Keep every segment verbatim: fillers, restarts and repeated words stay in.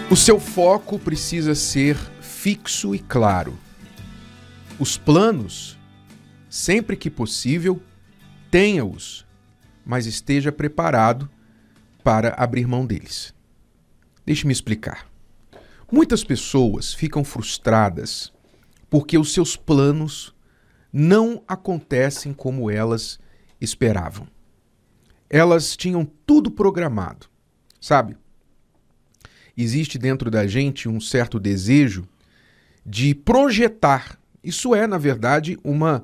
O seu foco precisa ser fixo e claro. Os planos, sempre que possível, tenha-os, mas esteja preparado para abrir mão deles. Deixe-me explicar. Muitas pessoas ficam frustradas porque os seus planos não acontecem como elas esperavam. Elas tinham tudo programado, sabe? Existe dentro da gente um certo desejo de projetar. Isso é, na verdade, uma,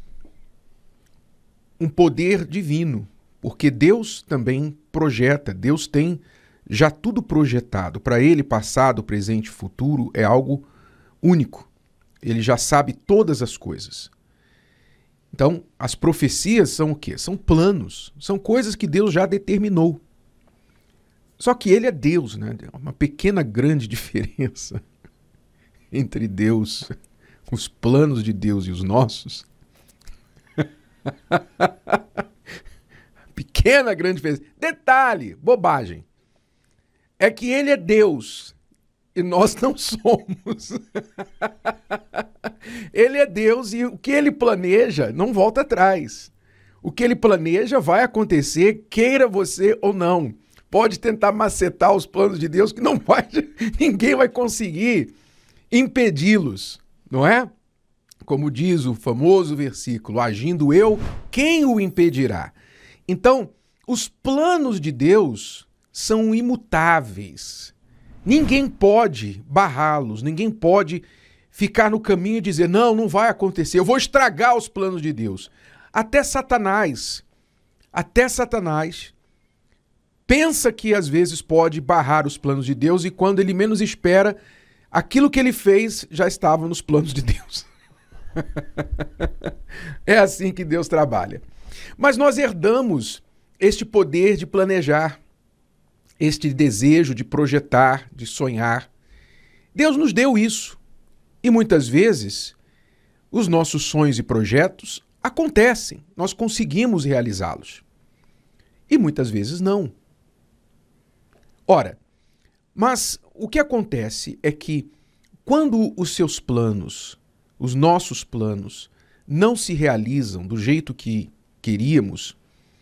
um poder divino, porque Deus também projeta, Deus tem já tudo projetado. Para Ele, passado, presente e futuro é algo único. Ele já sabe todas as coisas. Então, as profecias são o quê? São planos, são coisas que Deus já determinou. Só que Ele é Deus, né? Uma pequena, grande diferença entre Deus, os planos de Deus e os nossos. Pequena, grande diferença. Detalhe, bobagem. É que Ele é Deus e nós não somos. Ele é Deus e o que Ele planeja não volta atrás. O que Ele planeja vai acontecer, queira você ou não. Pode tentar macetar os planos de Deus que não vai, ninguém vai conseguir impedi-los, não é? Como diz o famoso versículo, agindo eu, quem o impedirá? Então, os planos de Deus são imutáveis. Ninguém pode barrá-los, ninguém pode ficar no caminho e dizer, não, não vai acontecer, eu vou estragar os planos de Deus. Até Satanás, até Satanás pensa que às vezes pode barrar os planos de Deus e quando ele menos espera, aquilo que ele fez já estava nos planos de Deus. É assim que Deus trabalha. Mas nós herdamos este poder de planejar, este desejo de projetar, de sonhar. Deus nos deu isso. E muitas vezes, os nossos sonhos e projetos acontecem, nós conseguimos realizá-los. E muitas vezes não. Ora, mas o que acontece é que quando os seus planos, os nossos planos, não se realizam do jeito que queríamos,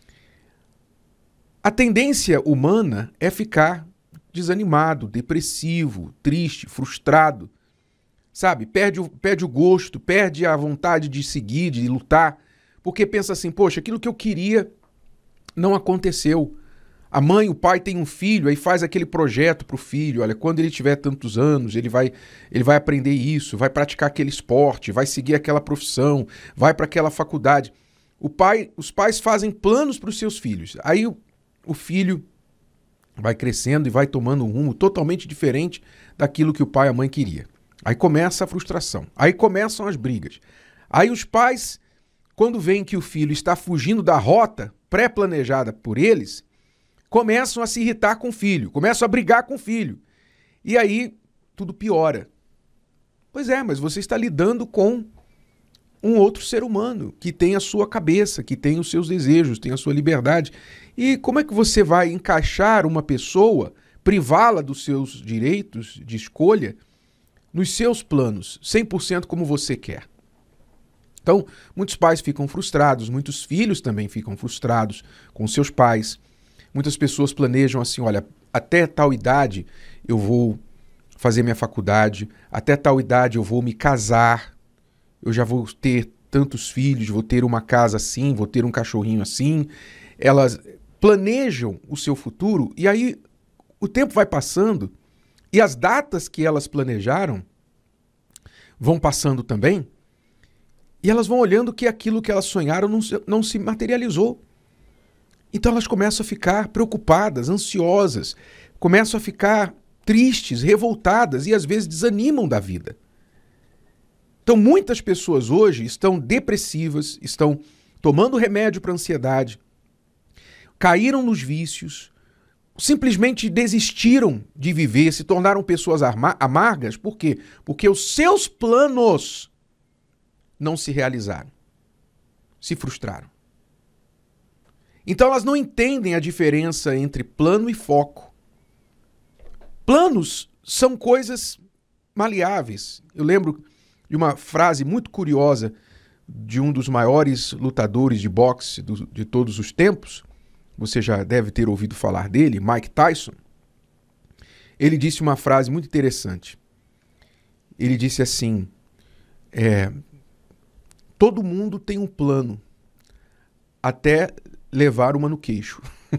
a tendência humana é ficar desanimado, depressivo, triste, frustrado, sabe? Perde o, perde o gosto, perde a vontade de seguir, de lutar, porque pensa assim, poxa, aquilo que eu queria não aconteceu. A mãe, o pai tem um filho, aí faz aquele projeto para o filho, olha, quando ele tiver tantos anos, ele vai, ele vai aprender isso, vai praticar aquele esporte, vai seguir aquela profissão, vai para aquela faculdade. O pai, os pais fazem planos para os seus filhos. Aí o, o filho vai crescendo e vai tomando um rumo totalmente diferente daquilo que o pai e a mãe queria. Aí começa a frustração, aí começam as brigas. Aí os pais, quando veem que o filho está fugindo da rota pré-planejada por eles, começam a se irritar com o filho, começam a brigar com o filho. E aí tudo piora. Pois é, mas você está lidando com um outro ser humano que tem a sua cabeça, que tem os seus desejos, tem a sua liberdade. E como é que você vai encaixar uma pessoa, privá-la dos seus direitos de escolha, nos seus planos, cem por cento como você quer? Então, muitos pais ficam frustrados, muitos filhos também ficam frustrados com seus pais. Muitas pessoas planejam assim, olha, até tal idade eu vou fazer minha faculdade, até tal idade eu vou me casar, eu já vou ter tantos filhos, vou ter uma casa assim, vou ter um cachorrinho assim. Elas planejam o seu futuro e aí o tempo vai passando e as datas que elas planejaram vão passando também e elas vão olhando que aquilo que elas sonharam não se, não se materializou. Então elas começam a ficar preocupadas, ansiosas, começam a ficar tristes, revoltadas e às vezes desanimam da vida. Então muitas pessoas hoje estão depressivas, estão tomando remédio para ansiedade, caíram nos vícios, simplesmente desistiram de viver, se tornaram pessoas amargas. Por quê? Porque os seus planos não se realizaram, se frustraram. Então elas não entendem a diferença entre plano e foco. Planos são coisas maleáveis. Eu lembro de uma frase muito curiosa de um dos maiores lutadores de boxe do, de todos os tempos. Você já deve ter ouvido falar dele, Mike Tyson. Ele disse uma frase muito interessante. Ele disse assim, é, todo mundo tem um plano, até levar uma no queixo.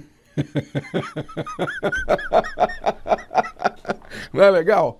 Não é legal?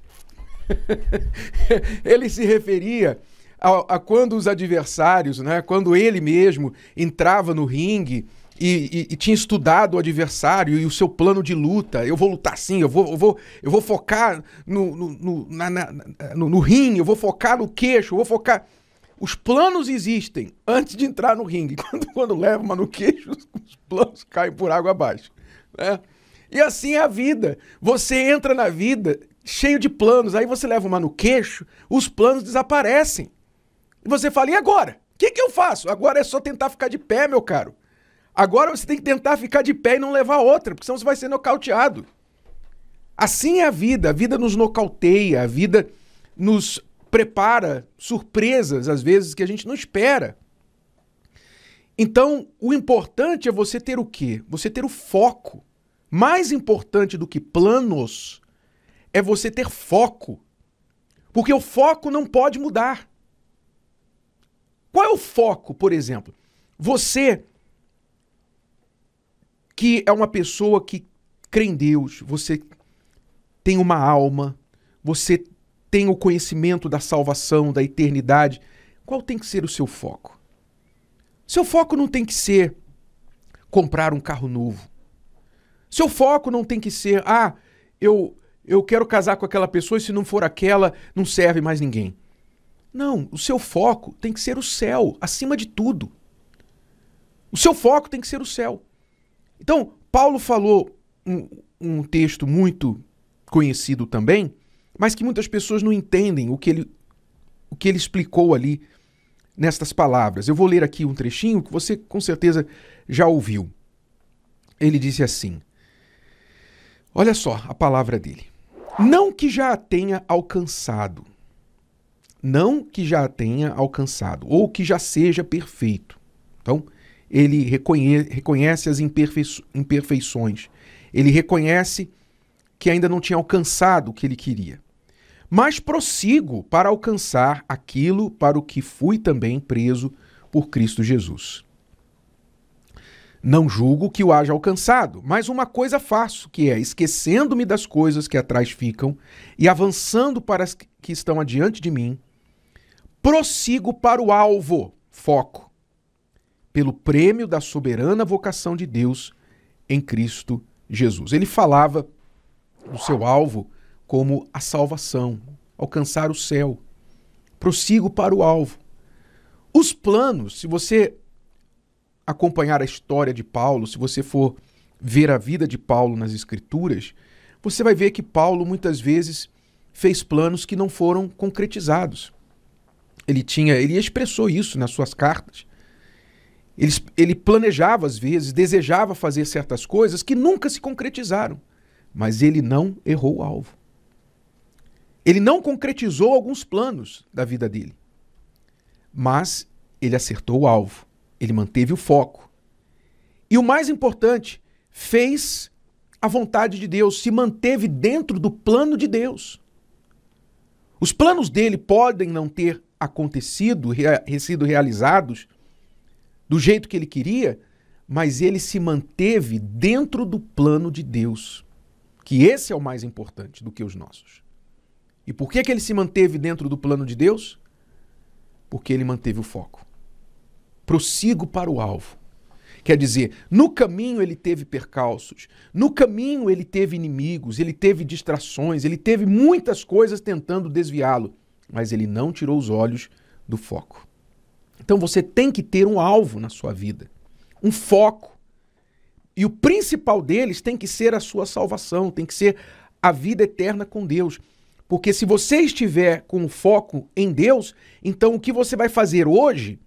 Ele se referia a, a quando os adversários, né, quando ele mesmo entrava no ringue e, e, e tinha estudado o adversário e o seu plano de luta. Eu vou lutar assim, eu vou, eu vou, eu vou focar no, no, no, na, na, no, no ringue, eu vou focar no queixo, eu vou focar... Os planos existem antes de entrar no ringue. Quando, quando leva uma no queixo, os planos caem por água abaixo. Né? E assim é a vida. Você entra na vida cheio de planos, aí você leva uma no queixo, os planos desaparecem. E você fala, e agora? O que, que eu faço? Agora é só tentar ficar de pé, meu caro. Agora você tem que tentar ficar de pé e não levar outra, porque senão você vai ser nocauteado. Assim é a vida. A vida nos nocauteia, a vida nos prepara surpresas, às vezes, que a gente não espera. Então, o importante é você ter o quê? Você ter o foco. Mais importante do que planos é você ter foco. Porque o foco não pode mudar. Qual é o foco, por exemplo? Você que é uma pessoa que crê em Deus, você tem uma alma, você tem o conhecimento da salvação, da eternidade, qual tem que ser o seu foco? Seu foco não tem que ser comprar um carro novo. Seu foco não tem que ser, ah, eu, eu quero casar com aquela pessoa e se não for aquela, não serve mais ninguém. Não, o seu foco tem que ser o céu, acima de tudo. O seu foco tem que ser o céu. Então, Paulo falou um, um texto muito conhecido também, mas que muitas pessoas não entendem o que ele, o que ele explicou ali nestas palavras. Eu vou ler aqui um trechinho que você com certeza já ouviu. Ele disse assim, olha só a palavra dele. Não que já a tenha alcançado, não que já a tenha alcançado, ou que já seja perfeito. Então, ele reconhece, reconhece as imperfei- imperfeições. Ele reconhece que ainda não tinha alcançado o que ele queria. Mas prossigo para alcançar aquilo para o que fui também preso por Cristo Jesus. Não julgo que o haja alcançado, mas uma coisa faço, que é, esquecendo-me das coisas que atrás ficam e avançando para as que estão adiante de mim, prossigo para o alvo, foco, pelo prêmio da soberana vocação de Deus em Cristo Jesus. Ele falava do seu alvo como a salvação, alcançar o céu. Prossigo para o alvo. Os planos, se você acompanhar a história de Paulo, se você for ver a vida de Paulo nas Escrituras, você vai ver que Paulo muitas vezes fez planos que não foram concretizados. Ele tinha, ele expressou isso nas suas cartas. Ele, ele planejava às vezes, desejava fazer certas coisas que nunca se concretizaram, mas ele não errou o alvo. Ele não concretizou alguns planos da vida dele, mas ele acertou o alvo, ele manteve o foco. E o mais importante, fez a vontade de Deus, se manteve dentro do plano de Deus. Os planos dele podem não ter acontecido, rea- sido realizados do jeito que ele queria, mas ele se manteve dentro do plano de Deus, que esse é o mais importante do que os nossos. E por que que ele se manteve dentro do plano de Deus? Porque ele manteve o foco. Prossigo para o alvo. Quer dizer, no caminho ele teve percalços, no caminho ele teve inimigos, ele teve distrações, ele teve muitas coisas tentando desviá-lo, mas ele não tirou os olhos do foco. Então você tem que ter um alvo na sua vida, um foco. E o principal deles tem que ser a sua salvação, tem que ser a vida eterna com Deus. Porque se você estiver com o foco em Deus, então o que você vai fazer hoje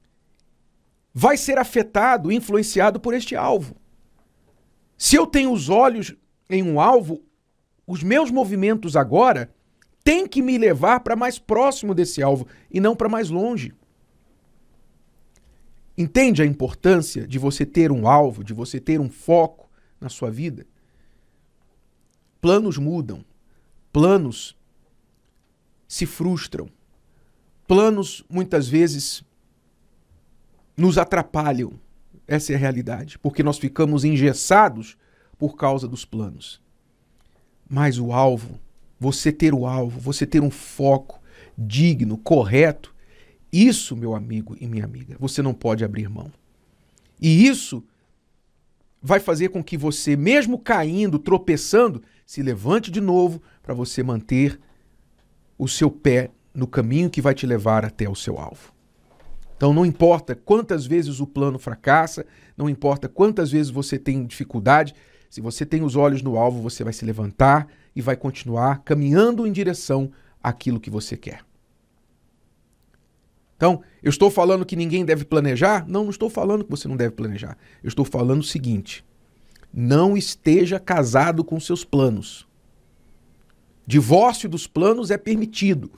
vai ser afetado, influenciado por este alvo. Se eu tenho os olhos em um alvo, os meus movimentos agora têm que me levar para mais próximo desse alvo e não para mais longe. Entende a importância de você ter um alvo, de você ter um foco na sua vida? Planos mudam, planos se frustram, planos muitas vezes nos atrapalham. Essa é a realidade, porque nós ficamos engessados por causa dos planos. Mas o alvo, você ter o alvo, você ter um foco digno, correto, isso, meu amigo e minha amiga, você não pode abrir mão. E isso vai fazer com que você, mesmo caindo, tropeçando, se levante de novo para você manter o seu pé no caminho que vai te levar até o seu alvo. Então não importa quantas vezes o plano fracassa, não importa quantas vezes você tem dificuldade, se você tem os olhos no alvo, você vai se levantar e vai continuar caminhando em direção àquilo que você quer. Então, eu estou falando que ninguém deve planejar? Não, não estou falando que você não deve planejar. Eu estou falando o seguinte: não esteja casado com seus planos. Divórcio dos planos é permitido.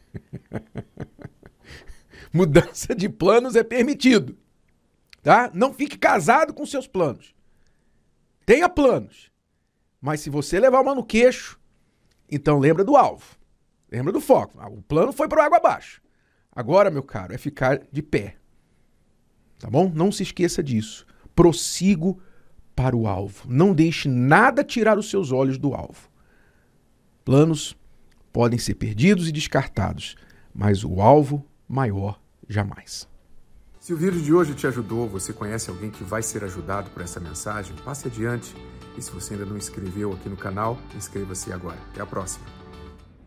Mudança de planos é permitido. Tá? Não fique casado com seus planos. Tenha planos. Mas se você levar uma no queixo, então lembra do alvo. Lembra do foco. Ah, o plano foi para água abaixo. Agora, meu caro, é ficar de pé. Tá bom? Não se esqueça disso. Prossigo para o alvo. Não deixe nada tirar os seus olhos do alvo. Planos podem ser perdidos e descartados, mas o alvo maior jamais. Se o vídeo de hoje te ajudou, você conhece alguém que vai ser ajudado por essa mensagem, passe adiante. E se você ainda não inscreveu aqui no canal, inscreva-se agora. Até a próxima.